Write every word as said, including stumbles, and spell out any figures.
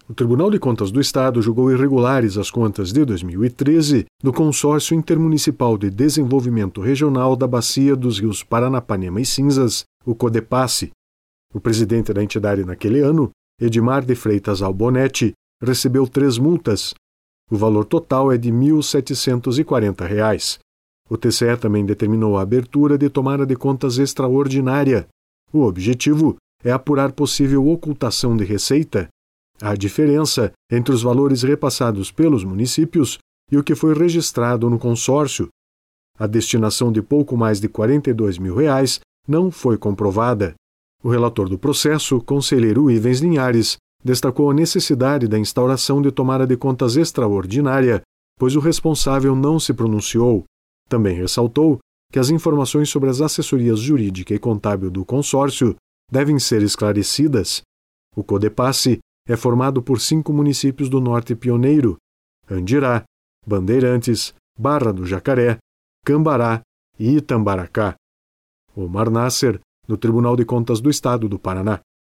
O Tribunal de Contas do Estado julgou irregulares as contas de dois mil e treze do Consórcio Intermunicipal de Desenvolvimento Regional da Bacia dos Rios Paranapanema e Cinzas, o CODEPASSE. O presidente da entidade naquele ano, Edmar de Freitas Albonetti, recebeu três multas. O valor total é de mil setecentos e quarenta reais. O T C E também determinou a abertura de tomada de contas extraordinária. O objetivo é apurar possível ocultação de receita. A diferença entre os valores repassados pelos municípios e o que foi registrado no consórcio. A destinação de pouco mais de quarenta e dois mil reais não foi comprovada. O relator do processo, conselheiro Ivens Linhares, destacou a necessidade da instauração de tomada de contas extraordinária, pois o responsável não se pronunciou. Também ressaltou que as informações sobre as assessorias jurídica e contábil do consórcio devem ser esclarecidas. O CODEPASSE é formado por cinco municípios do Norte Pioneiro: Andirá, Bandeirantes, Barra do Jacaré, Cambará e Itambaracá. Omar Nasser, do Tribunal de Contas do Estado do Paraná.